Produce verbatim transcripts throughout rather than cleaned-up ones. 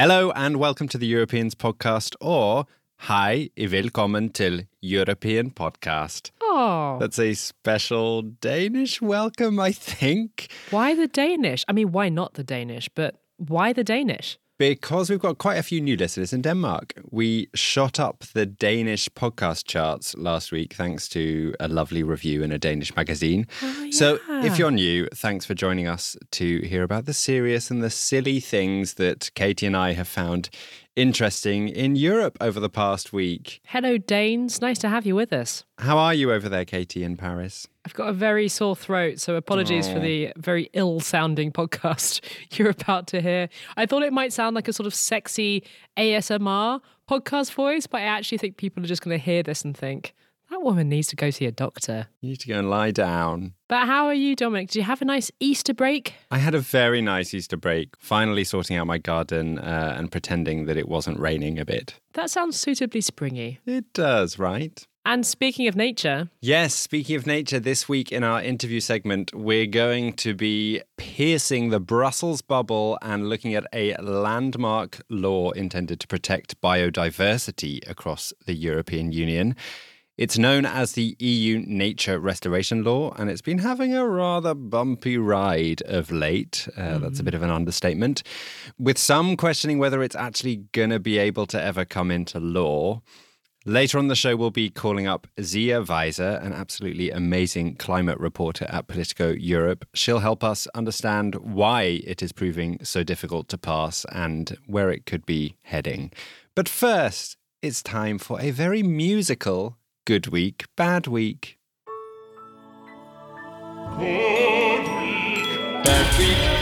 Hello and welcome to the Europeans podcast, or Hej i velkommen til European podcast. Oh. That's a special Danish welcome, I think. Why the Danish? I mean, why not the Danish, but why the Danish? Because we've got quite a few new listeners in Denmark. We shot up the Danish podcast charts last week thanks to a lovely review in a Danish magazine. Oh, yeah. So if you're new, thanks for joining us to hear about the serious and the silly things that Katie and I have found interesting in Europe over the past week. Hello, Danes. Nice to have you with us. How are you over there, Katie, in Paris? I've got a very sore throat, so apologies Aww. for the very ill-sounding podcast you're about to hear. I thought it might sound like a sort of sexy A S M R podcast voice, but I actually think people are just going to hear this and think, that woman needs to go see a doctor. You need to go and lie down. But how are you, Dominic? Did you have a nice Easter break? I had a very nice Easter break, finally sorting out my garden uh, and pretending that it wasn't raining a bit. That sounds suitably springy. It does, right? And speaking of nature... Yes, speaking of nature, this week in our interview segment, we're going to be piercing the Brussels bubble and looking at a landmark law intended to protect biodiversity across the European Union. It's known as the E U Nature Restoration Law, and it's been having a rather bumpy ride of late. Uh, mm. That's a bit of an understatement. With some questioning whether it's actually going to be able to ever come into law. Later on the show, we'll be calling up Zia Weiser, an absolutely amazing climate reporter at Politico Europe. She'll help us understand why it is proving so difficult to pass and where it could be heading. But first, it's time for a very musical Good Week, Bad Week. Good Week, Bad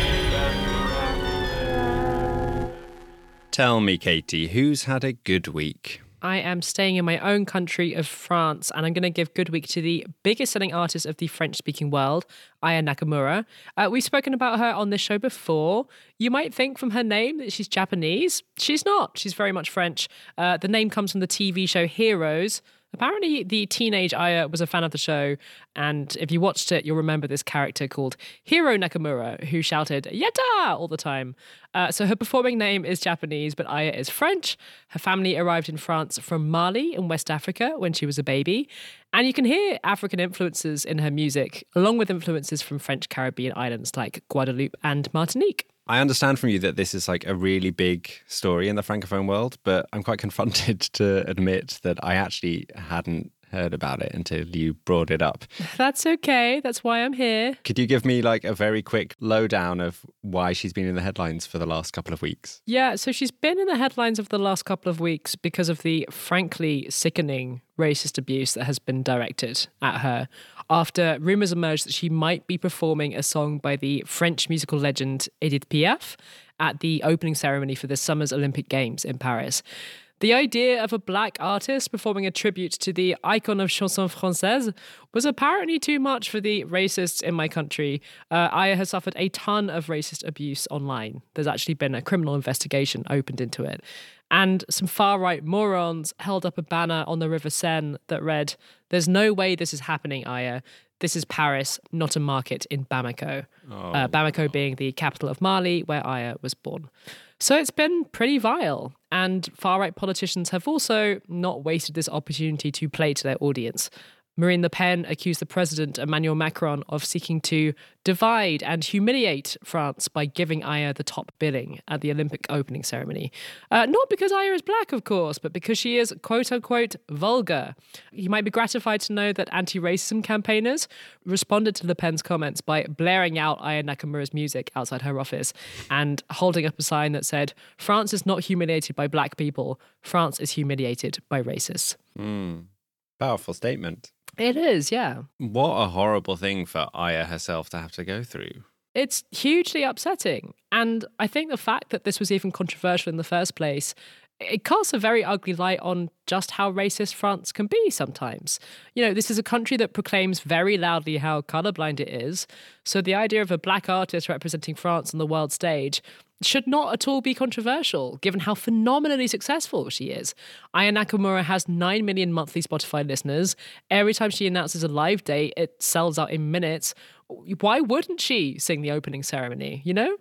Week. Tell me, Katie, who's had a good week? I am staying in my own country of France, and I'm going to give good week to the biggest selling artist of the French-speaking world, Aya Nakamura. Uh, we've spoken about her on this show before. You might think from her name that she's Japanese. She's not. She's very much French. Uh, the name comes from the T V show Heroes. Apparently, the teenage Aya was a fan of the show, and if you watched it, you'll remember this character called Hiro Nakamura, who shouted, "Yatta!" all the time. Uh, so her performing name is Japanese, but Aya is French. Her family arrived in France from Mali in West Africa when she was a baby. And you can hear African influences in her music, along with influences from French Caribbean islands like Guadeloupe and Martinique. I understand from you that this is like a really big story in the Francophone world, but I'm quite confronted to admit that I actually hadn't heard about it until you brought it up. That's okay. That's why I'm here. Could you give me like a very quick lowdown of why she's been in the headlines for the last couple of weeks? Yeah, so she's been in the headlines of the last couple of weeks because of the frankly sickening racist abuse that has been directed at her after rumours emerged that she might be performing a song by the French musical legend Edith Piaf at the opening ceremony for this summer's Olympic Games in Paris. The idea of a black artist performing a tribute to the icon of chanson française was apparently too much for the racists in my country. Uh, Aya has suffered a ton of racist abuse online. There's actually been a criminal investigation opened into it. And some far-right morons held up a banner on the River Seine that read, "There's no way this is happening, Aya. This is Paris, not a market in Bamako." Oh. Uh, Bamako being the capital of Mali, where Aya was born. So it's been pretty vile, and far-right politicians have also not wasted this opportunity to play to their audience. Marine Le Pen accused the president, Emmanuel Macron, of seeking to divide and humiliate France by giving Aya the top billing at the Olympic opening ceremony. Uh, not because Aya is black, of course, but because she is quote-unquote vulgar. You might be gratified to know that anti-racism campaigners responded to Le Pen's comments by blaring out Aya Nakamura's music outside her office and holding up a sign that said, "France is not humiliated by black people. France is humiliated by racists." Mm. Powerful statement. It is, yeah. What a horrible thing for Aya herself to have to go through. It's hugely upsetting. And I think the fact that this was even controversial in the first place, it casts a very ugly light on just how racist France can be sometimes. You know, this is a country that proclaims very loudly how colourblind it is. So the idea of a black artist representing France on the world stage should not at all be controversial, given how phenomenally successful she is. Aya Nakamura has nine million monthly Spotify listeners. Every time she announces a live date, it sells out in minutes. Why wouldn't she sing the opening ceremony, you know? Mm.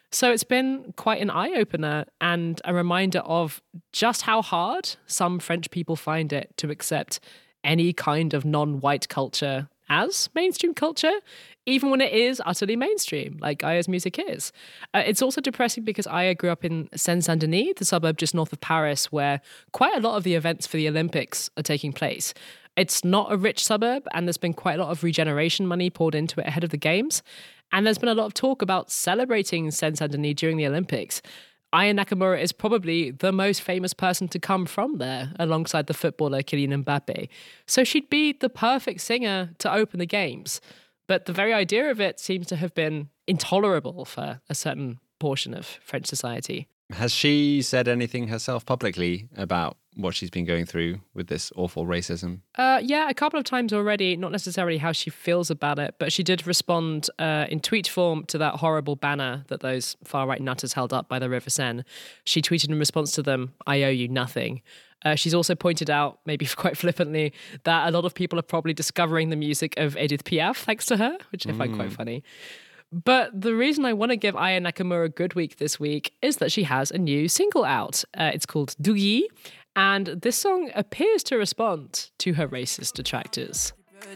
So it's been quite an eye-opener and a reminder of just how hard some French people find it to accept any kind of non-white culture as mainstream culture, even when it is utterly mainstream, like Aya's music is. Uh, it's also depressing because Aya grew up in Seine-Saint-Denis, the suburb just north of Paris, where quite a lot of the events for the Olympics are taking place. It's not a rich suburb, and there's been quite a lot of regeneration money poured into it ahead of the Games. And there's been a lot of talk about celebrating Seine-Saint-Denis during the Olympics. Aya Nakamura is probably the most famous person to come from there, alongside the footballer Kylian Mbappe. So she'd be the perfect singer to open the Games. But the very idea of it seems to have been intolerable for a certain portion of French society. Has she said anything herself publicly about what she's been going through with this awful racism? Uh, yeah, a couple of times already, not necessarily how she feels about it, but she did respond uh, in tweet form to that horrible banner that those far-right nutters held up by the River Seine. She tweeted in response to them, "I owe you nothing." Uh, she's also pointed out, maybe quite flippantly, that a lot of people are probably discovering the music of Edith Piaf thanks to her, which I find mm. quite funny. But the reason I want to give Aya Nakamura a good week this week is that she has a new single out. Uh, it's called Dougie, and this song appears to respond to her racist detractors.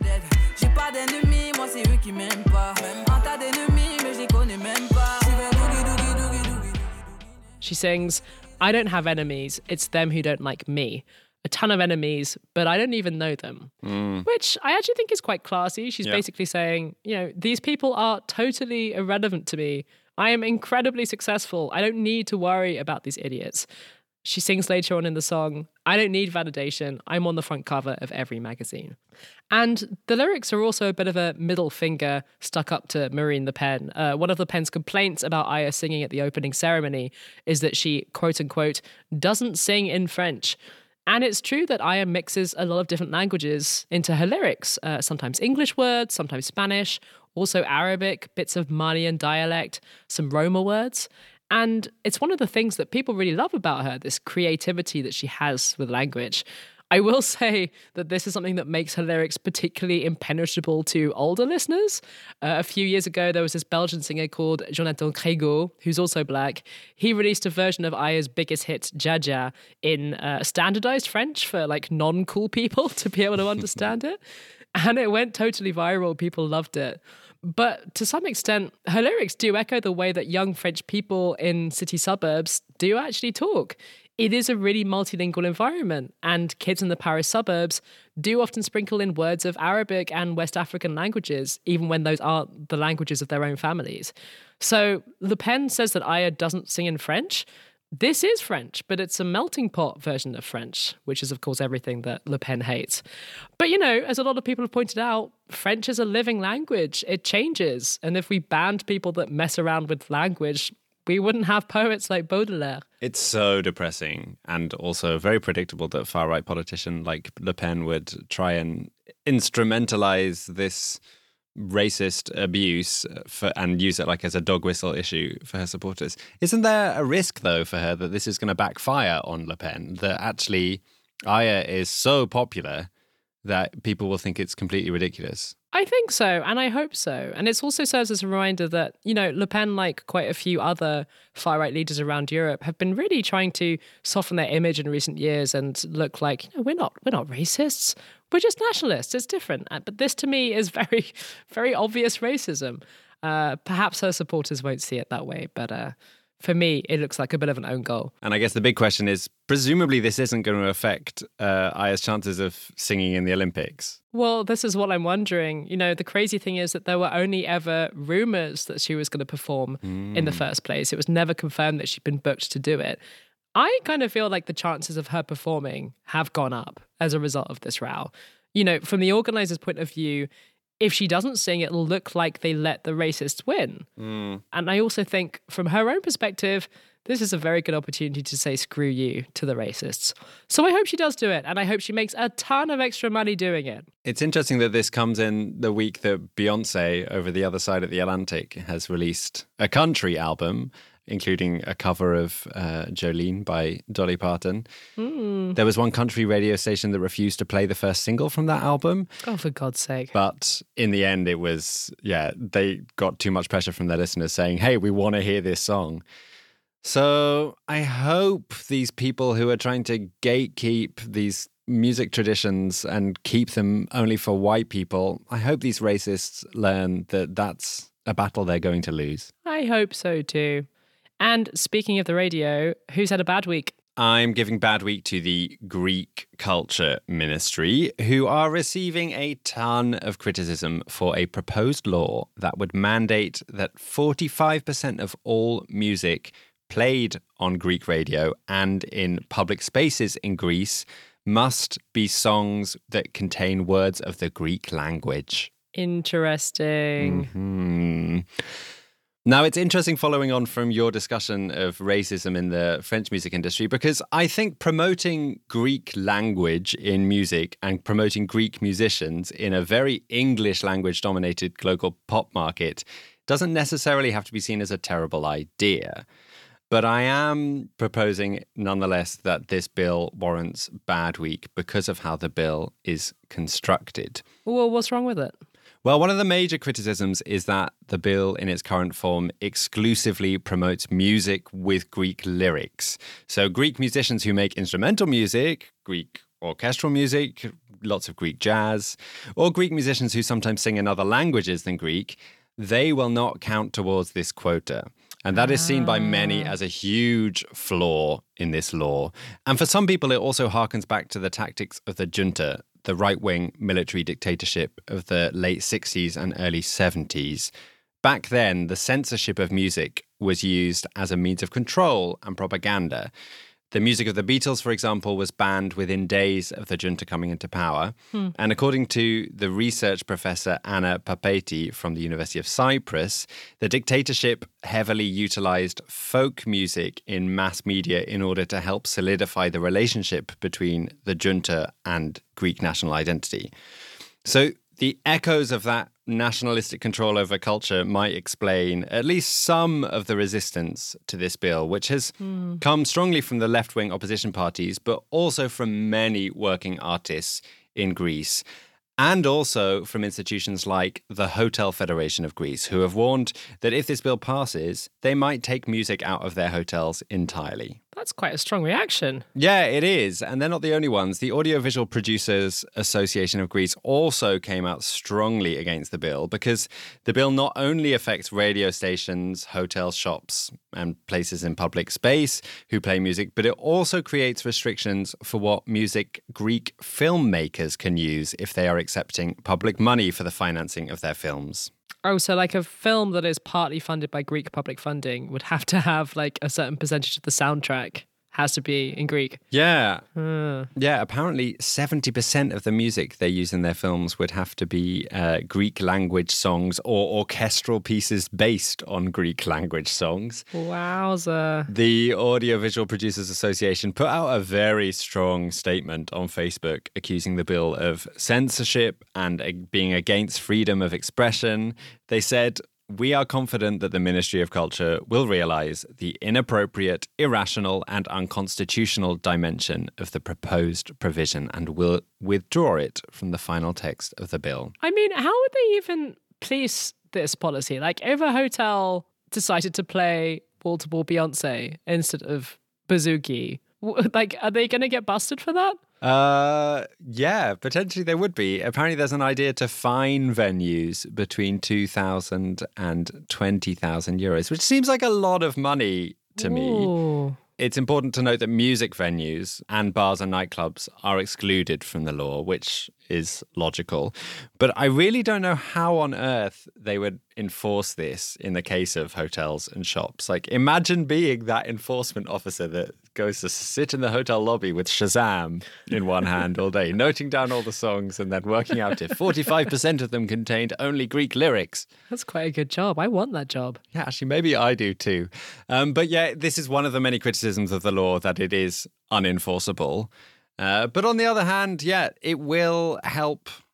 She sings, "I don't have enemies, it's them who don't like me. A ton of enemies, but I don't even know them." Mm. Which I actually think is quite classy. She's yeah. basically saying, you know, these people are totally irrelevant to me. I am incredibly successful. I don't need to worry about these idiots. She sings later on in the song, "I don't need validation. I'm on the front cover of every magazine." And the lyrics are also a bit of a middle finger stuck up to Marine Le Pen. Uh, one of Le Pen's complaints about Aya singing at the opening ceremony is that she, quote unquote, doesn't sing in French. And it's true that Aya mixes a lot of different languages into her lyrics, uh, sometimes English words, sometimes Spanish, also Arabic, bits of Malian dialect, some Roma words. And it's one of the things that people really love about her, this creativity that she has with language. I will say that this is something that makes her lyrics particularly impenetrable to older listeners. Uh, a few years ago, there was this Belgian singer called Jonathan Crégo, who's also black. He released a version of Aya's biggest hit, Jaja, in uh, standardized French for like non-cool people to be able to understand it. And it went totally viral. People loved it. But to some extent, her lyrics do echo the way that young French people in city suburbs do actually talk. It is a really multilingual environment, and kids in the Paris suburbs do often sprinkle in words of Arabic and West African languages, even when those aren't the languages of their own families. So Le Pen says that Aya doesn't sing in French. This is French, but it's a melting pot version of French, which is, of course, everything that Le Pen hates. But, you know, as a lot of people have pointed out, French is a living language. It changes. And if we banned people that mess around with language, we wouldn't have poets like Baudelaire. It's so depressing and also very predictable that a far-right politician like Le Pen would try and instrumentalize this racist abuse for, and use it like as a dog whistle issue for her supporters. Isn't there a risk, though, for her that this is going to backfire on Le Pen, that actually Aya is so popular that people will think it's completely ridiculous? I think so, and I hope so. And it also serves as a reminder that, you know, Le Pen, like quite a few other far-right leaders around Europe, have been really trying to soften their image in recent years and look like, you know, we're not we're not racists, we're just nationalists. It's different. But this, to me, is very, very obvious racism. Uh, perhaps her supporters won't see it that way, but uh, for me, it looks like a bit of an own goal. And I guess the big question is, presumably this isn't going to affect uh, Aya's chances of singing in the Olympics. Well, this is what I'm wondering. You know, the crazy thing is that there were only ever rumours that she was going to perform mm. in the first place. It was never confirmed that she'd been booked to do it. I kind of feel like the chances of her performing have gone up as a result of this row. You know, from the organisers' point of view, if she doesn't sing, it'll look like they let the racists win. Mm. And I also think, from her own perspective, this is a very good opportunity to say screw you to the racists. So I hope she does do it, and I hope she makes a ton of extra money doing it. It's interesting that this comes in the week that Beyoncé, over the other side of the Atlantic, has released a country album. including a cover of uh, Jolene by Dolly Parton. Mm. There was one country radio station that refused to play the first single from that album. Oh, for God's sake. But in the end, it was, yeah, they got too much pressure from their listeners saying, hey, we want to hear this song. So I hope these people who are trying to gatekeep these music traditions and keep them only for white people, I hope these racists learn that that's a battle they're going to lose. I hope so too. And speaking of the radio, who's had a bad week? I'm giving bad week to the Greek Culture Ministry, who are receiving a ton of criticism for a proposed law that would mandate that forty-five percent of all music played on Greek radio and in public spaces in Greece must be songs that contain words of the Greek language. Interesting. Mm-hmm. Now, it's interesting following on from your discussion of racism in the French music industry, because I think promoting Greek language in music and promoting Greek musicians in a very English language dominated global pop market doesn't necessarily have to be seen as a terrible idea. But I am proposing, nonetheless, that this bill warrants bad week because of how the bill is constructed. Well, what's wrong with it? Well, one of the major criticisms is that the bill in its current form exclusively promotes music with Greek lyrics. So Greek musicians who make instrumental music, Greek orchestral music, lots of Greek jazz, or Greek musicians who sometimes sing in other languages than Greek, they will not count towards this quota. And that is seen by many as a huge flaw in this law. And for some people, it also harkens back to the tactics of the junta, the right-wing military dictatorship of the late sixties and early seventies. Back then, the censorship of music was used as a means of control and propaganda. The music of the Beatles, for example, was banned within days of the junta coming into power. Hmm. And according to the research professor Anna Papeti from the University of Cyprus, the dictatorship heavily utilized folk music in mass media in order to help solidify the relationship between the junta and Greek national identity. So the echoes of that nationalistic control over culture might explain at least some of the resistance to this bill, which has mm. come strongly from the left-wing opposition parties, but also from many working artists in Greece, and also from institutions like the Hotel Federation of Greece, who have warned that if this bill passes, they might take music out of their hotels entirely. That's quite a strong reaction. Yeah, it is. And they're not the only ones. The Audiovisual Producers Association of Greece also came out strongly against the bill because the bill not only affects radio stations, hotels, shops, and places in public space who play music, but it also creates restrictions for what music Greek filmmakers can use if they are accepting public money for the financing of their films. Oh, so like a film that is partly funded by Greek public funding would have to have like a certain percentage of the soundtrack has to be in Greek. Yeah. Uh. Yeah, apparently seventy percent of the music they use in their films would have to be uh, Greek language songs or orchestral pieces based on Greek language songs. Wowza. The Audiovisual Producers Association put out a very strong statement on Facebook accusing the bill of censorship and uh, being against freedom of expression. They said, "We are confident that the Ministry of Culture will realise the inappropriate, irrational and unconstitutional dimension of the proposed provision and will withdraw it from the final text of the bill." I mean, how would they even police this policy? Like, if a hotel decided to play wall-to-wall Beyonce instead of Bouzouki, like, are they going to get busted for that? Uh, yeah, potentially they would be. Apparently there's an idea to fine venues between two thousand and twenty thousand euros, which seems like a lot of money to Ooh. me. It's important to note that music venues and bars and nightclubs are excluded from the law, which is logical. But I really don't know how on earth they would enforce this in the case of hotels and shops. Like, imagine being that enforcement officer that goes to sit in the hotel lobby with Shazam in one hand all day, noting down all the songs and then working out if forty-five percent of them contained only Greek lyrics. That's quite a good job. I want that job. Yeah, actually, maybe I do too. Um, but yeah, this is one of the many criticisms of the law, that it is unenforceable. Uh, but on the other hand, yeah, it will help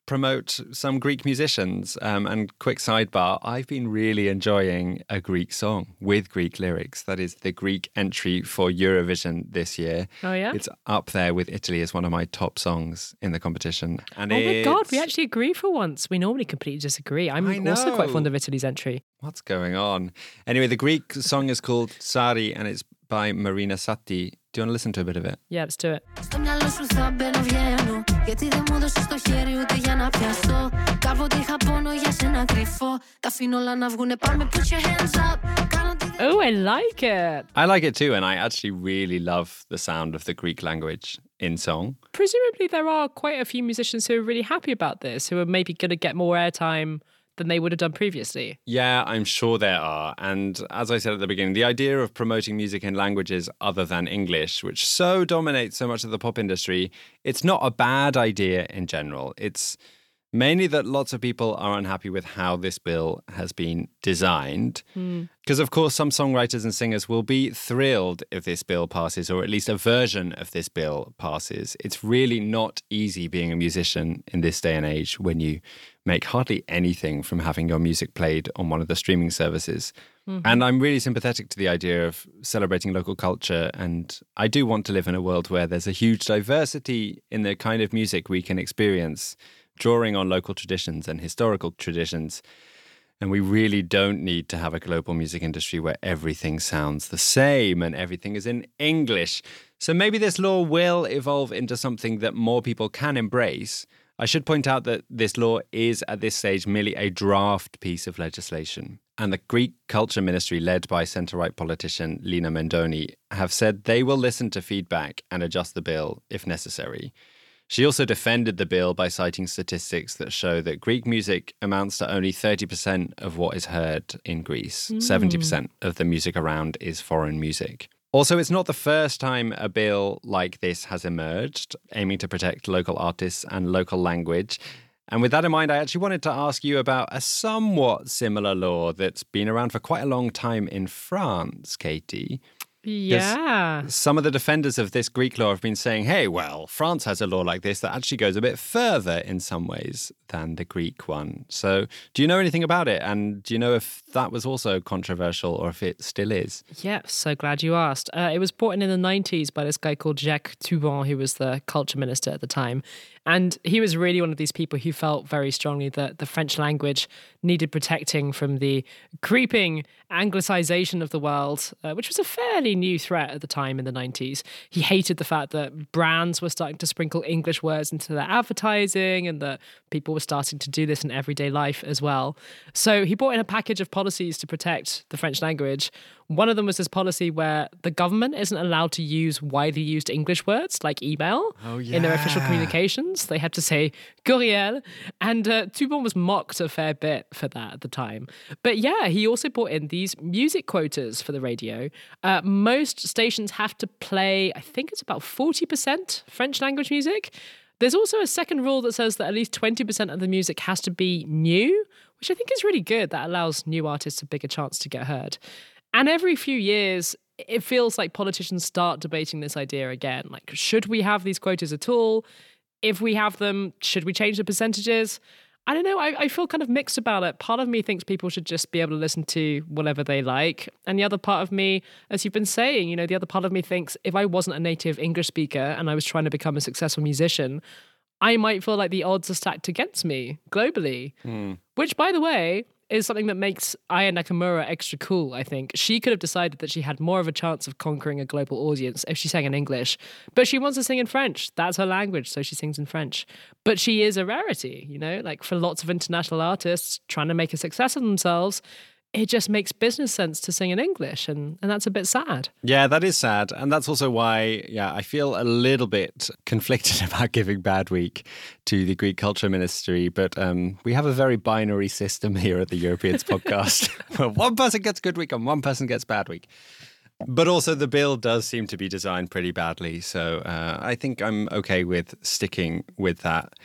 promote some Greek musicians. Um, and quick sidebar, I've been really enjoying a Greek song with Greek lyrics. That is the Greek entry for Eurovision this year. Oh, yeah? It's up there with Italy as one of my top songs in the competition. And oh, my God, it's... we actually agree for once. We normally completely disagree. I'm I also quite fond know. of Italy's entry. What's going on? Anyway, the Greek song is called Sari and it's by Marina Satti. Do you want to listen to a bit of it? Yeah, let's do it. Στο μυαλό σου θα μπαίνω βγαίνω. Γιατί δεν μου έδωσες το χέρι ούτε για να πιαστώ. Κάποτε είχα πόνο για σένα κρυφό. Τα αφήνω όλα να βγουνε, πάμε, put your hands up. Oh, I like it. I like it too, and I actually really love the sound of the Greek language in song. Presumably there are quite a few musicians who are really happy about this, who are maybe going to get more airtime than they would have done previously. Yeah, I'm sure there are. And as I said at the beginning, the idea of promoting music in languages other than English, which so dominates so much of the pop industry, it's not a bad idea in general. It's mainly that lots of people are unhappy with how this bill has been designed. Because, mm. of course, some songwriters and singers will be thrilled if this bill passes, or at least a version of this bill passes. It's really not easy being a musician in this day and age when you make hardly anything from having your music played on one of the streaming services. Mm-hmm. And I'm really sympathetic to the idea of celebrating local culture. And I do want to live in a world where there's a huge diversity in the kind of music we can experience, drawing on local traditions and historical traditions. And we really don't need to have a global music industry where everything sounds the same and everything is in English. So maybe this law will evolve into something that more people can embrace. I should point out that this law is at this stage merely a draft piece of legislation. And the Greek Culture Ministry, led by centre-right politician Lina Mendoni, have said they will listen to feedback and adjust the bill if necessary. She also defended the bill by citing statistics that show that Greek music amounts to only thirty percent of what is heard in Greece. Mm. seventy percent of the music around is foreign music. Also, it's not the first time a bill like this has emerged, aiming to protect local artists and local language. And with that in mind, I actually wanted to ask you about a somewhat similar law that's been around for quite a long time in France, Katie. Yeah. Some of the defenders of this Greek law have been saying, hey, well, France has a law like this that actually goes a bit further in some ways than the Greek one. So do you know anything about it? And do you know if that was also controversial or if it still is? Yeah, so glad you asked. Uh, it was brought in in the nineties by this guy called Jacques Toubon, who was the culture minister at the time. And he was really one of these people who felt very strongly that the French language needed protecting from the creeping Anglicization of the world, uh, which was a fairly new threat at the time in the nineties. He hated the fact that brands were starting to sprinkle English words into their advertising and that people were starting to do this in everyday life as well. So he brought in a package of policies to protect the French language. One of them was this policy where the government isn't allowed to use widely used English words like email oh, yeah. in their official communications. They had to say courriel. And uh, Toubon was mocked a fair bit for that at the time. But yeah, he also brought in these music quotas for the radio. Uh, most stations have to play, I think it's about forty percent French language music. There's also a second rule that says that at least twenty percent of the music has to be new, which I think is really good. That allows new artists a bigger chance to get heard. And every few years, it feels like politicians start debating this idea again. Like, should we have these quotas at all? If we have them, should we change the percentages? I don't know. I, I feel kind of mixed about it. Part of me thinks people should just be able to listen to whatever they like. And the other part of me, as you've been saying, you know, the other part of me thinks if I wasn't a native English speaker and I was trying to become a successful musician, I might feel like the odds are stacked against me globally. Mm. Which, by the way, is something that makes Aya Nakamura extra cool, I think. She could have decided that she had more of a chance of conquering a global audience if she sang in English. But she wants to sing in French. That's her language, so she sings in French. But she is a rarity, you know? Like, for lots of international artists trying to make a success of themselves, it just makes business sense to sing in English, and, and that's a bit sad. Yeah, that is sad. And that's also why, yeah, I feel a little bit conflicted about giving Bad Week to the Greek Culture Ministry. But um, we have a very binary system here at the Europeans podcast, where one person gets Good Week and one person gets Bad Week. But also the bill does seem to be designed pretty badly. So uh, I think I'm okay with sticking with that.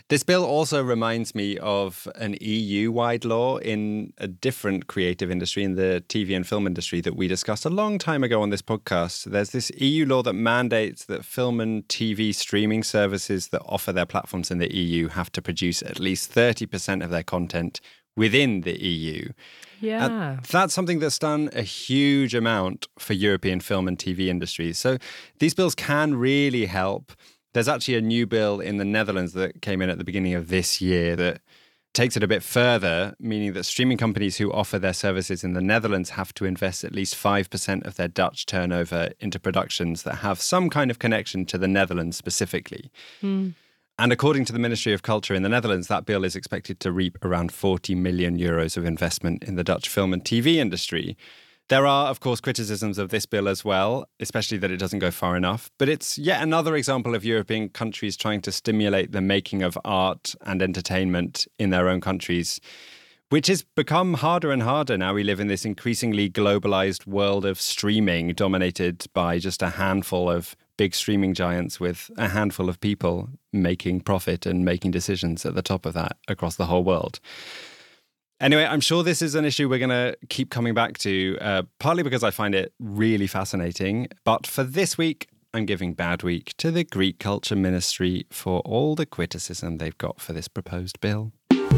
This bill also reminds me of an E U-wide law in a different creative industry, in the T V and film industry, that we discussed a long time ago on this podcast. There's this E U law that mandates that film and T V streaming services that offer their platforms in the E U have to produce at least thirty percent of their content within the E U. Yeah. And that's something that's done a huge amount for European film and T V industries. So these bills can really help. There's actually a new bill in the Netherlands that came in at the beginning of this year that takes it a bit further, meaning that streaming companies who offer their services in the Netherlands have to invest at least five percent of their Dutch turnover into productions that have some kind of connection to the Netherlands specifically. Mm. And according to the Ministry of Culture in the Netherlands, that bill is expected to reap around forty million euros of investment in the Dutch film and T V industry. There are, of course, criticisms of this bill as well, especially that it doesn't go far enough. But it's yet another example of European countries trying to stimulate the making of art and entertainment in their own countries, which has become harder and harder now. We live in this increasingly globalized world of streaming dominated by just a handful of big streaming giants with a handful of people making profit and making decisions at the top of that across the whole world. Anyway, I'm sure this is an issue we're going to keep coming back to, uh, partly because I find it really fascinating. But for this week, I'm giving Bad Week to the Greek Culture Ministry for all the criticism they've got for this proposed bill.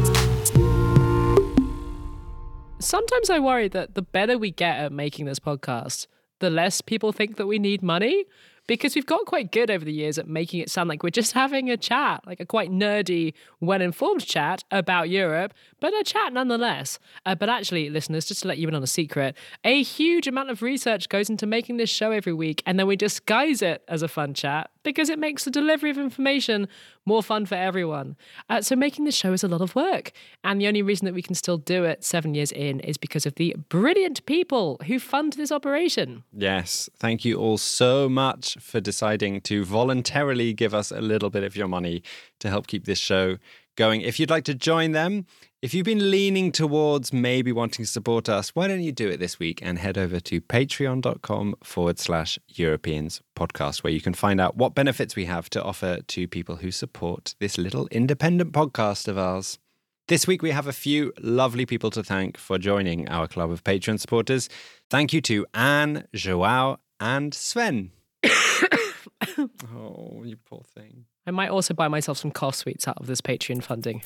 Sometimes I worry that the better we get at making this podcast, the less people think that we need money. Because we've got quite good over the years at making it sound like we're just having a chat, like a quite nerdy, well-informed chat about Europe, but a chat nonetheless. Uh, but actually, listeners, just to let you in on a secret, a huge amount of research goes into making this show every week, and then we disguise it as a fun chat because it makes the delivery of information more fun for everyone. Uh, so making this show is a lot of work. And the only reason that we can still do it seven years in is because of the brilliant people who fund this operation. Yes, thank you all so much for deciding to voluntarily give us a little bit of your money to help keep this show going. If you'd like to join them, if you've been leaning towards maybe wanting to support us, why don't you do it this week and head over to patreon.com forward slash Europeans podcast, where you can find out what benefits we have to offer to people who support this little independent podcast of ours. This week, we have a few lovely people to thank for joining our club of Patreon supporters. Thank you to Anne, Joao, and Sven. Oh, you poor thing. I might also buy myself some cough sweets out of this Patreon funding.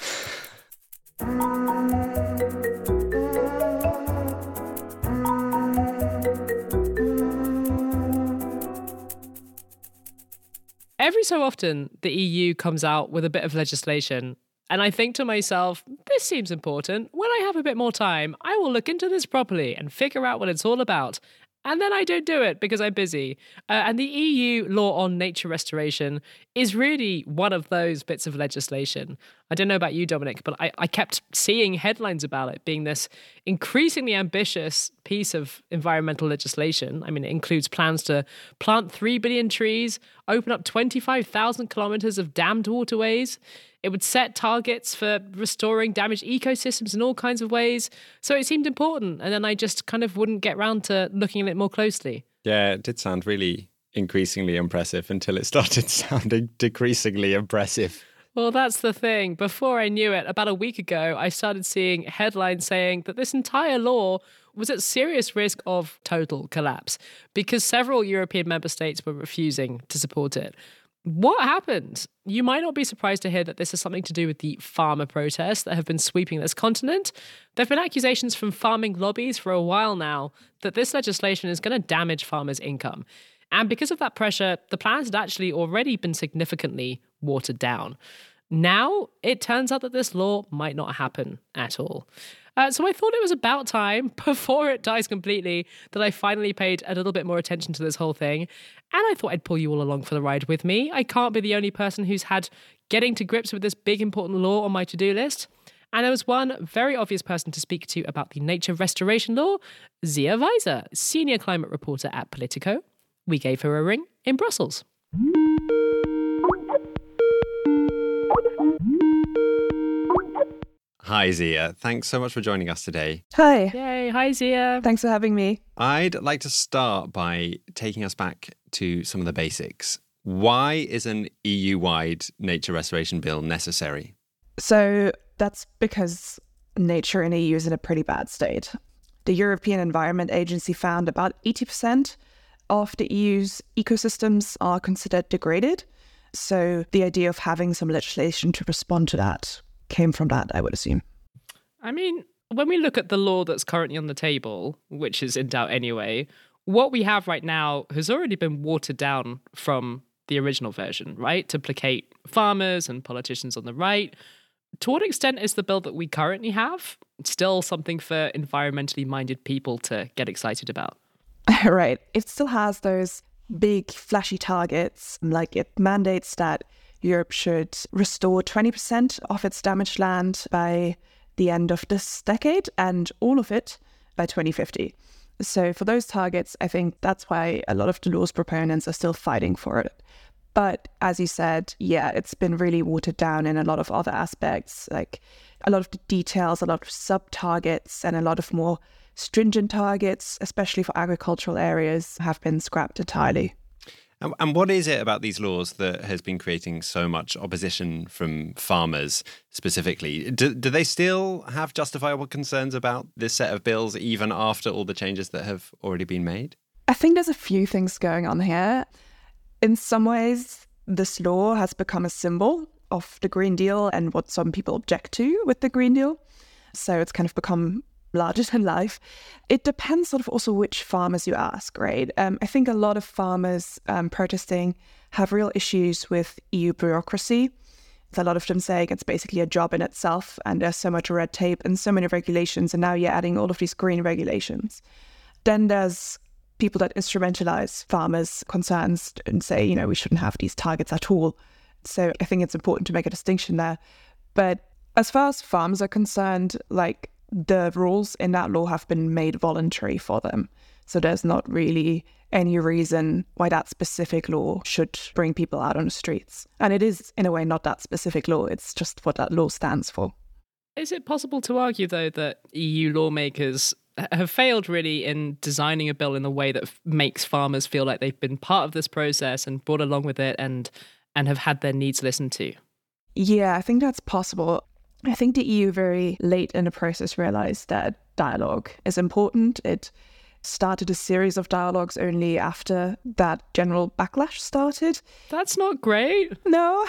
Every so often, the E U comes out with a bit of legislation, and I think to myself, this seems important. When I have a bit more time, I will look into this properly and figure out what it's all about. And then I don't do it because I'm busy. Uh, and the E U law on nature restoration is really one of those bits of legislation. I don't know about you, Dominic, but I, I kept seeing headlines about it being this increasingly ambitious piece of environmental legislation. I mean, it includes plans to plant three billion trees, open up twenty-five thousand kilometers of dammed waterways. It would set targets for restoring damaged ecosystems in all kinds of ways. So it seemed important. And then I just kind of wouldn't get round to looking at it more closely. Yeah, it did sound really increasingly impressive until it started sounding decreasingly impressive. Well, that's the thing. Before I knew it, about a week ago, I started seeing headlines saying that this entire law was at serious risk of total collapse because several European member states were refusing to support it. What happened? You might not be surprised to hear that this has something to do with the farmer protests that have been sweeping this continent. There have been accusations from farming lobbies for a while now that this legislation is going to damage farmers' income. And because of that pressure, the plans had actually already been significantly watered down. Now, it turns out that this law might not happen at all. Uh, so I thought it was about time, before it dies completely, that I finally paid a little bit more attention to this whole thing. And I thought I'd pull you all along for the ride with me. I can't be the only person who's had getting to grips with this big important law on my to-do list. And there was one very obvious person to speak to about the nature restoration law, Zia Weiser, senior climate reporter at Politico. We gave her a ring in Brussels. Hi, Zia. Thanks so much for joining us today. Hi. Yay. Hi, Zia. Thanks for having me. I'd like to start by taking us back to some of the basics. Why is an E U-wide nature restoration bill necessary? So that's because nature in the E U is in a pretty bad state. The European Environment Agency found about eighty percent of the E U's ecosystems are considered degraded. So the idea of having some legislation to respond to that came from that, I would assume. I mean, when we look at the law that's currently on the table, which is in doubt anyway, what we have right now has already been watered down from the original version, right? To placate farmers and politicians on the right. To what extent is the bill that we currently have still something for environmentally minded people to get excited about? Right. It still has those big flashy targets, like it mandates that Europe should restore twenty percent of its damaged land by the end of this decade and all of it by twenty fifty. So for those targets, I think that's why a lot of the law's proponents are still fighting for it. But as you said, yeah, it's been really watered down in a lot of other aspects, like a lot of the details, a lot of sub-targets, and a lot of more stringent targets, especially for agricultural areas, have been scrapped entirely. And, and what is it about these laws that has been creating so much opposition from farmers specifically? Do, do they still have justifiable concerns about this set of bills, even after all the changes that have already been made? I think there's a few things going on here. In some ways, this law has become a symbol of the Green Deal and what some people object to with the Green Deal. So it's kind of become larger than life. It depends sort of also which farmers you ask, right? Um, I think a lot of farmers um, protesting have real issues with E U bureaucracy. A lot of them saying it's basically a job in itself and there's so much red tape and so many regulations, and now you're adding all of these green regulations. Then there's people that instrumentalize farmers' concerns and say, you know, we shouldn't have these targets at all. So I think it's important to make a distinction there. But as far as farmers are concerned, like the rules in that law have been made voluntary for them. So there's not really any reason why that specific law should bring people out on the streets. And it is, in a way, not that specific law. It's just what that law stands for. Is it possible to argue, though, that E U lawmakers have failed really in designing a bill in a way that f- makes farmers feel like they've been part of this process and brought along with it and and have had their needs listened to? Yeah, I think that's possible. I think the E U very late in the process realized that dialogue is important. It started a series of dialogues only after that general backlash started. That's not great. No.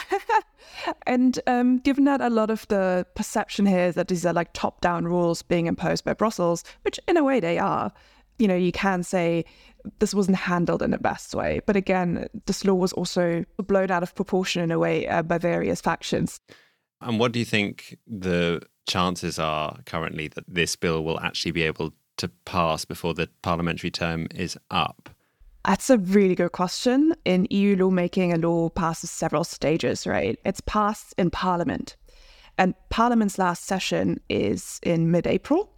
And um, given that a lot of the perception here is that these are like top-down rules being imposed by Brussels, which in a way they are, you know, you can say this wasn't handled in the best way. But again, this law was also blown out of proportion in a way uh, by various factions. And what do you think the chances are currently that this bill will actually be able to pass before the parliamentary term is up? That's a really good question. In E U lawmaking, a law passes several stages, right? It's passed in Parliament. And Parliament's last session is in mid-April.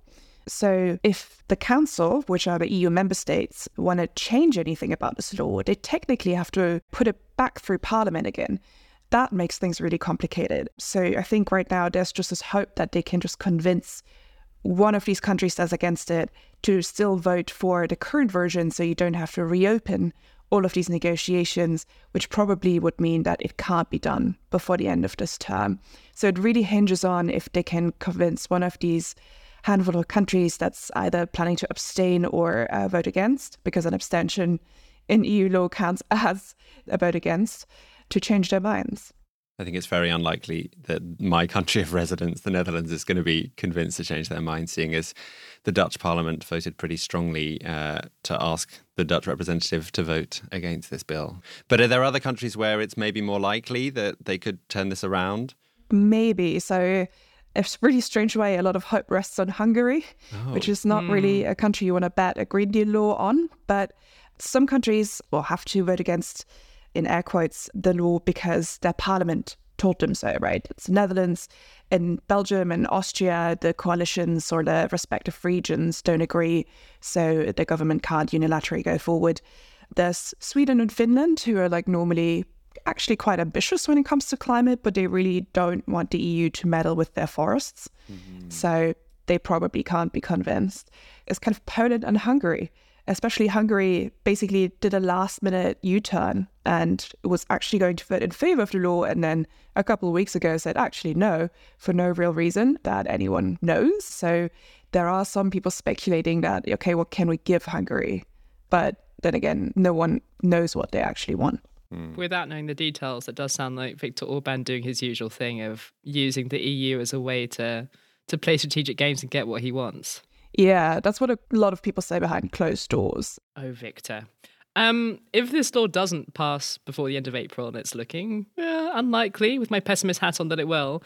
So if the Council, which are the E U member states, want to change anything about this law, they technically have to put it back through Parliament again. That makes things really complicated. So I think right now there's just this hope that they can just convince one of these countries that's against it to still vote for the current version so you don't have to reopen all of these negotiations, which probably would mean that it can't be done before the end of this term. So it really hinges on if they can convince one of these handful of countries that's either planning to abstain or uh, vote against, because an abstention in E U law counts as a vote against, to change their minds. I think it's very unlikely that my country of residence, the Netherlands, is going to be convinced to change their mind, seeing as the Dutch Parliament voted pretty strongly uh, to ask the Dutch representative to vote against this bill. But are there other countries where it's maybe more likely that they could turn this around? Maybe. So it's a really strange way. A lot of hope rests on Hungary, oh. which is not mm. really a country you want to bet a Green Deal law on. But some countries will have to vote against, in air quotes, the law because their parliament told them so, right? It's the Netherlands. In Belgium and Austria, the coalitions or the respective regions don't agree, so the government can't unilaterally go forward. There's Sweden and Finland, who are like normally actually quite ambitious when it comes to climate, but they really don't want the E U to meddle with their forests. Mm-hmm. So they probably can't be convinced. It's kind of Poland and Hungary. especially Hungary, basically did a last minute U-turn and was actually going to vote in favor of the law. And then a couple of weeks ago said, actually, no, for no real reason that anyone knows. So there are some people speculating that, okay, what can we give Hungary? But then again, no one knows what they actually want. Mm. Without knowing the details, it does sound like Viktor Orban doing his usual thing of using the E U as a way to, to play strategic games and get what he wants. Yeah, that's what a lot of people say behind closed doors. Oh, Viktor. Um, if this law doesn't pass before the end of April, and it's looking uh, unlikely, with my pessimist hat on that it will,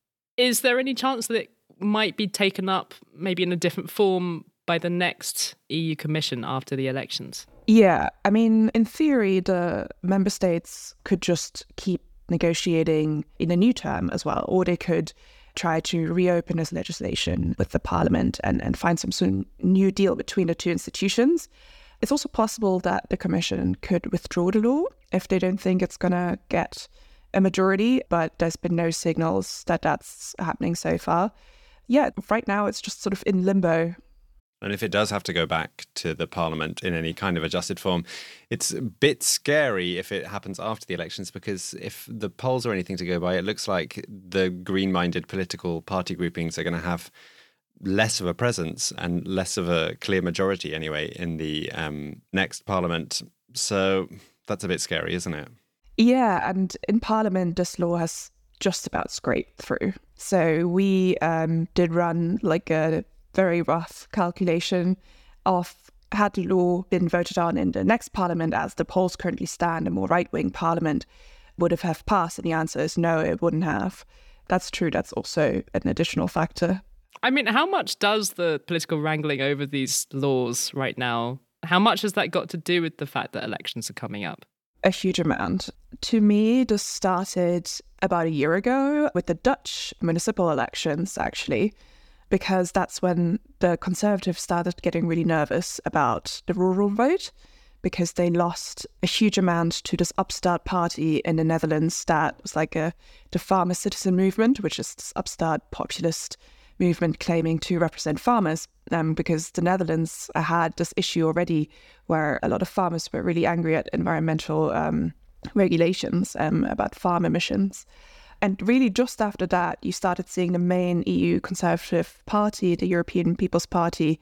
is there any chance that it might be taken up, maybe in a different form, by the next E U Commission after the elections? Yeah, I mean, in theory, the member states could just keep negotiating in a new term as well, or they could try to reopen this legislation with the parliament and, and find some sort of new deal between the two institutions. It's also possible that the commission could withdraw the law if they don't think it's going to get a majority, but there's been no signals that that's happening so far. Yeah, right now it's just sort of in limbo. And if it does have to go back to the parliament in any kind of adjusted form, it's a bit scary if it happens after the elections, because if the polls are anything to go by, it looks like the green-minded political party groupings are going to have less of a presence and less of a clear majority anyway in the um, next parliament. So that's a bit scary, isn't it? Yeah, and in parliament, this law has just about scraped through. So we um, did run like a very rough calculation of had the law been voted on in the next parliament, as the polls currently stand, a more right-wing parliament would have, have passed, and the answer is no, it wouldn't have. That's true. That's also an additional factor. I mean, how much does the political wrangling over these laws right now, how much has that got to do with the fact that elections are coming up? A huge amount. To me, this started about a year ago with the Dutch municipal elections, actually, because that's when the Conservatives started getting really nervous about the rural vote, because they lost a huge amount to this upstart party in the Netherlands that was like a the farmer citizen movement, which is this upstart populist movement claiming to represent farmers, um, because the Netherlands had this issue already where a lot of farmers were really angry at environmental um, regulations um, about farm emissions. And really just after that, you started seeing the main E U Conservative Party, the European People's Party,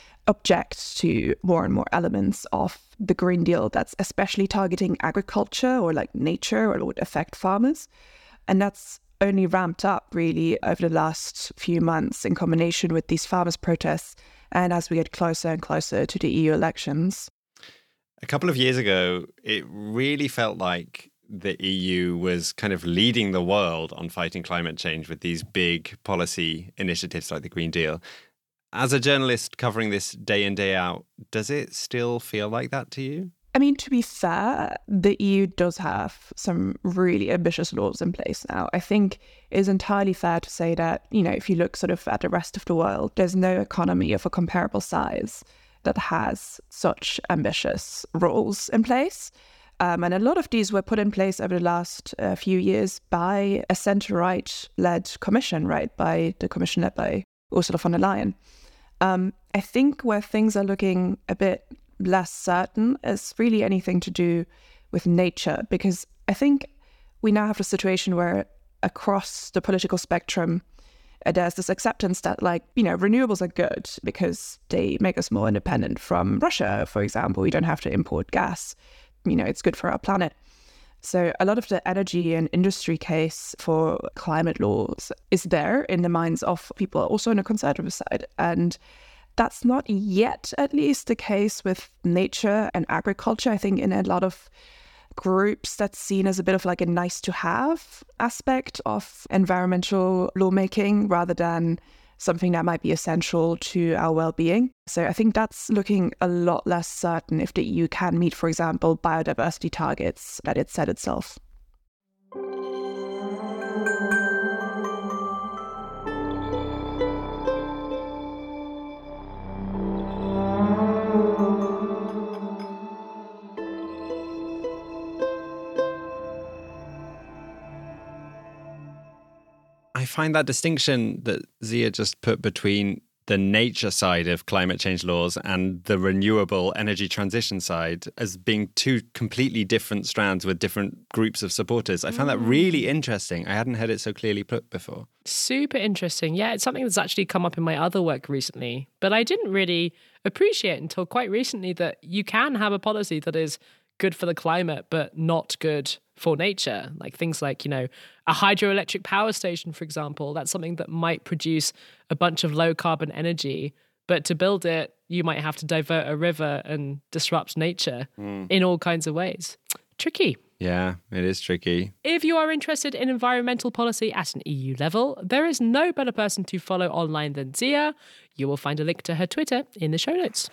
object to more and more elements of the Green Deal that's especially targeting agriculture or like nature or would affect farmers. And that's only ramped up really over the last few months in combination with these farmers' protests and as we get closer and closer to the E U elections. A couple of years ago, it really felt like the E U was kind of leading the world on fighting climate change with these big policy initiatives like the Green Deal. As a journalist covering this day in, day out, does it still feel like that to you? I mean, to be fair, the E U does have some really ambitious laws in place now. I think it is entirely fair to say that, you know, if you look sort of at the rest of the world, there's no economy of a comparable size that has such ambitious rules in place. Um, and a lot of these were put in place over the last uh, few years by a centre-right-led commission, right, by the commission led by Ursula von der Leyen. Um, I think where things are looking a bit less certain is really anything to do with nature, because I think we now have a situation where across the political spectrum, uh, there's this acceptance that, like, you know, renewables are good because they make us more independent from Russia, for example. We don't have to import gas. You know, it's good for our planet. So a lot of the energy and industry case for climate laws is there in the minds of people also on the conservative side. And that's not yet, at least, the case with nature and agriculture. I think in a lot of groups that's seen as a bit of like a nice to have aspect of environmental lawmaking rather than something that might be essential to our well-being. So I think that's looking a lot less certain if the E U can meet, for example, biodiversity targets that it set itself. I find that distinction that Zia just put between the nature side of climate change laws and the renewable energy transition side as being two completely different strands with different groups of supporters. I found that really interesting. I hadn't heard it so clearly put before. Super interesting. Yeah, it's something that's actually come up in my other work recently, but I didn't really appreciate until quite recently that you can have a policy that is good for the climate, but not good for nature. Like things like, you know, a hydroelectric power station, for example, that's something that might produce a bunch of low carbon energy, but to build it, you might have to divert a river and disrupt nature mm. in all kinds of ways. Tricky. Yeah, it is tricky. If you are interested in environmental policy at an E U level, there is no better person to follow online than Zia. You will find a link to her Twitter in the show notes.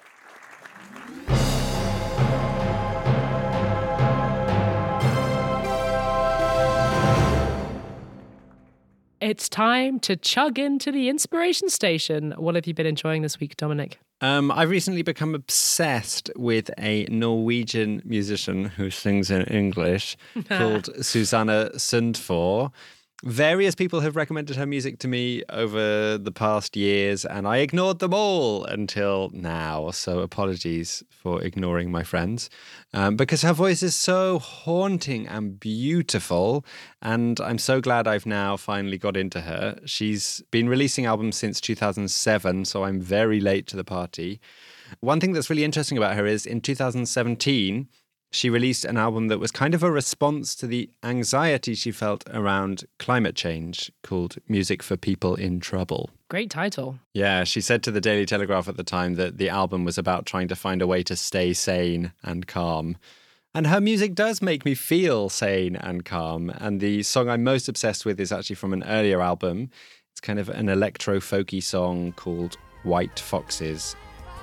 It's time to chug into the inspiration station. What have you been enjoying this week, Dominic? Um, I've recently become obsessed with a Norwegian musician who sings in English called Susanne Sundfør. Various people have recommended her music to me over the past years, and I ignored them all until now. So apologies for ignoring my friends, um, because her voice is so haunting and beautiful, and I'm so glad I've now finally got into her. She's been releasing albums since two thousand seven, so I'm very late to the party. One thing that's really interesting about her is in two thousand seventeen, she released an album that was kind of a response to the anxiety she felt around climate change called Music for People in Trouble. Great title. Yeah, she said to the Daily Telegraph at the time that the album was about trying to find a way to stay sane and calm. And her music does make me feel sane and calm. And the song I'm most obsessed with is actually from an earlier album. It's kind of an electro-folky song called White Foxes.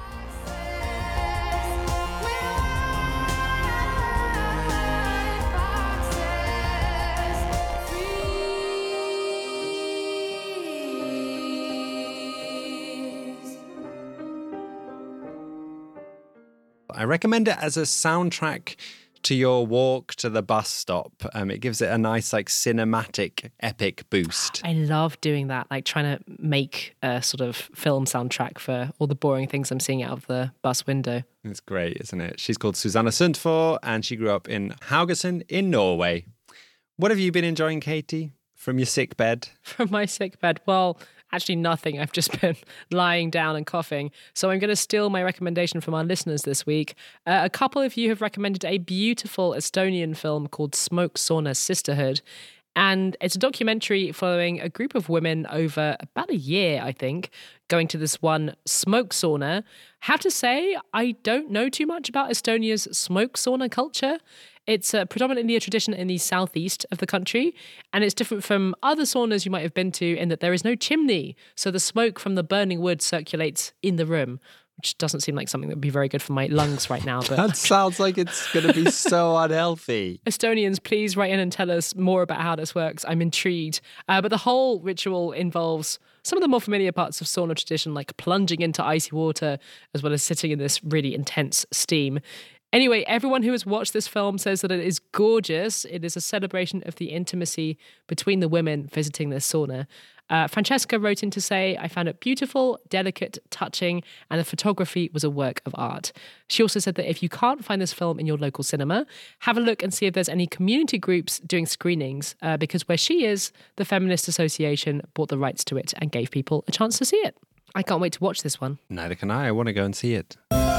I recommend it as a soundtrack to your walk to the bus stop. Um, it gives it a nice, like, cinematic, epic boost. I love doing that, like trying to make a sort of film soundtrack for all the boring things I'm seeing out of the bus window. It's great, isn't it? She's called Susanne Sundfør, and she grew up in Haugesund in Norway. What have you been enjoying, Katie, from your sick bed? From my sick bed? Well, actually nothing. I've just been lying down and coughing. So I'm going to steal my recommendation from our listeners this week. Uh, a couple of you have recommended a beautiful Estonian film called Smoke Sauna Sisterhood. And it's a documentary following a group of women over about a year, I think, going to this one smoke sauna. Have to say, I don't know too much about Estonia's smoke sauna culture. It's uh, predominantly a tradition in the southeast of the country, and it's different from other saunas you might have been to in that there is no chimney, so the smoke from the burning wood circulates in the room, which doesn't seem like something that would be very good for my lungs right now. But that sounds like it's going to be so unhealthy. Estonians, please write in and tell us more about how this works. I'm intrigued. Uh, but the whole ritual involves some of the more familiar parts of sauna tradition, like plunging into icy water, as well as sitting in this really intense steam. Anyway, everyone who has watched this film says that it is gorgeous. It is a celebration of the intimacy between the women visiting this sauna. Uh, Francesca wrote in to say, I found it beautiful, delicate, touching, and the photography was a work of art. She also said that if you can't find this film in your local cinema, have a look and see if there's any community groups doing screenings, uh, because where she is, the Feminist Association bought the rights to it and gave people a chance to see it. I can't wait to watch this one. Neither can I. I want to go and see it.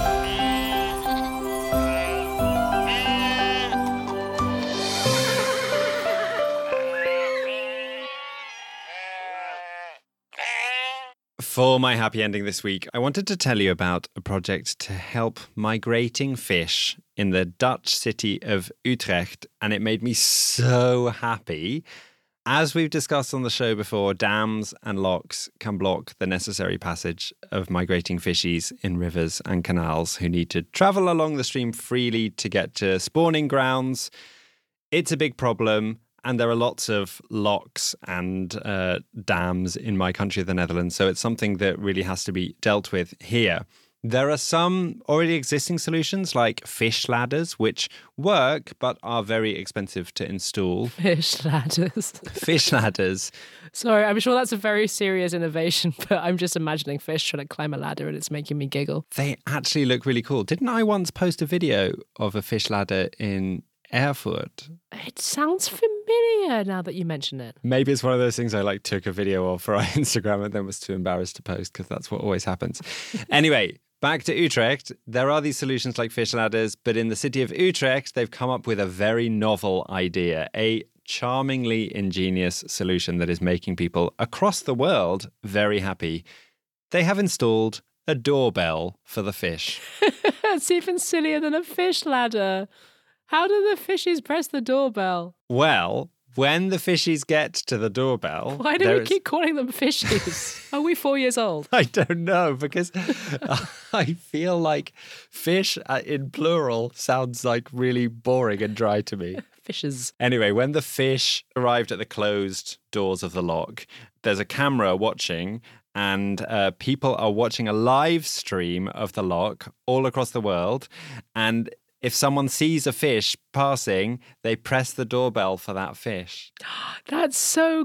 For my happy ending this week, I wanted to tell you about a project to help migrating fish in the Dutch city of Utrecht, and it made me so happy. As we've discussed on the show before, dams and locks can block the necessary passage of migrating fishies in rivers and canals who need to travel along the stream freely to get to spawning grounds. It's a big problem. And there are lots of locks and uh, dams in my country, the Netherlands. So it's something that really has to be dealt with here. There are some already existing solutions like fish ladders, which work but are very expensive to install. Fish ladders. Fish ladders. Sorry, I'm sure that's a very serious innovation, but I'm just imagining fish trying to climb a ladder and it's making me giggle. They actually look really cool. Didn't I once post a video of a fish ladder in Erfurt? It sounds familiar now that you mention it. Maybe it's one of those things I like took a video of for our Instagram and then was too embarrassed to post because that's what always happens. Anyway, back to Utrecht. There are these solutions like fish ladders, but in the city of Utrecht, they've come up with a very novel idea, a charmingly ingenious solution that is making people across the world very happy. They have installed a doorbell for the fish. It's even sillier than a fish ladder. How do the fishies press the doorbell? Well, when the fishies get to the doorbell... Why do we keep calling them fishies? Are we four years old? I don't know, because I feel like fish in plural sounds like really boring and dry to me. Fishes. Anyway, when the fish arrived at the closed doors of the lock, there's a camera watching and uh, people are watching a live stream of the lock all across the world. And if someone sees a fish passing, they press the doorbell for that fish. That's so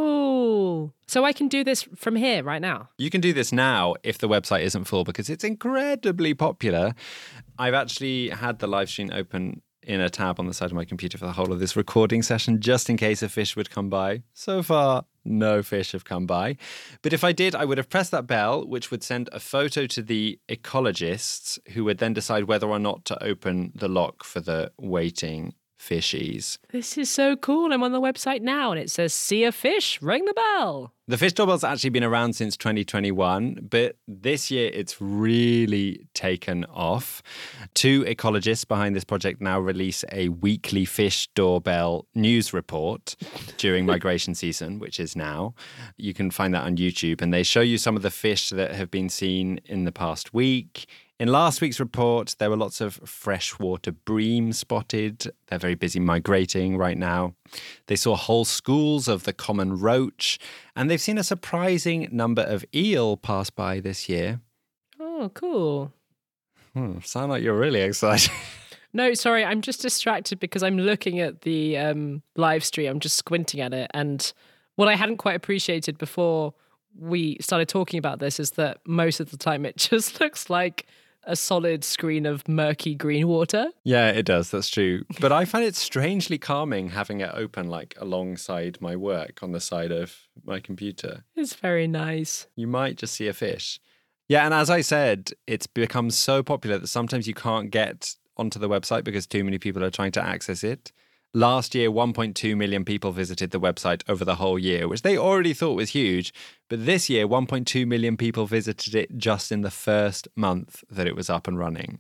cool. So I can do this from here right now? You can do this now if the website isn't full because it's incredibly popular. I've actually had the live stream open in a tab on the side of my computer for the whole of this recording session, just in case a fish would come by. So far, no fish have come by. But if I did, I would have pressed that bell, which would send a photo to the ecologists, who would then decide whether or not to open the lock for the waiting fishies. This is so cool. I'm on the website now and it says, see a fish, ring the bell. The fish doorbell's actually been around since twenty twenty-one, but this year it's really taken off. Two ecologists behind this project now release a weekly fish doorbell news report during migration season, which is now. You can find that on YouTube, and they show you some of the fish that have been seen in the past week. In last week's report, there were lots of freshwater bream spotted. They're very busy migrating right now. They saw whole schools of the common roach, and they've seen a surprising number of eel pass by this year. Oh, cool. Hmm, sound like you're really excited. No, sorry, I'm just distracted because I'm looking at the um, live stream. I'm just squinting at it. And what I hadn't quite appreciated before we started talking about this is that most of the time it just looks like a solid screen of murky green water. Yeah, it does. That's true. But I find it strangely calming having it open like alongside my work on the side of my computer. It's very nice. You might just see a fish. Yeah, and as I said, it's become so popular that sometimes you can't get onto the website because too many people are trying to access it. Last year, one point two million people visited the website over the whole year, which they already thought was huge. But this year, one point two million people visited it just in the first month that it was up and running.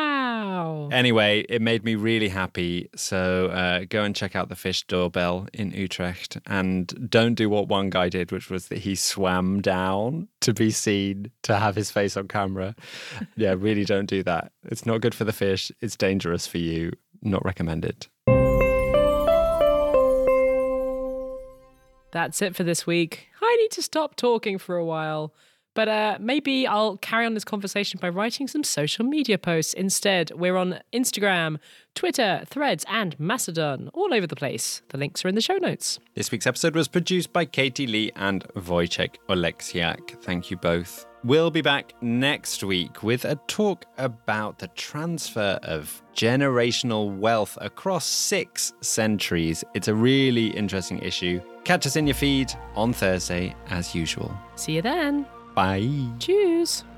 Wow. Anyway, it made me really happy. So uh, go and check out the fish doorbell in Utrecht. And don't do what one guy did, which was that he swam down to be seen, to have his face on camera. Yeah, really don't do that. It's not good for the fish. It's dangerous for you. Not recommended. That's it for this week. I need to stop talking for a while. But uh, maybe I'll carry on this conversation by writing some social media posts instead. We're on Instagram, Twitter, Threads, and Mastodon, all over the place. The links are in the show notes. This week's episode was produced by Katie Lee and Wojciech Oleksiak. Thank you both. We'll be back next week with a talk about the transfer of generational wealth across six centuries. It's a really interesting issue. Catch us in your feed on Thursday as usual. See you then. Bye. Tschüss.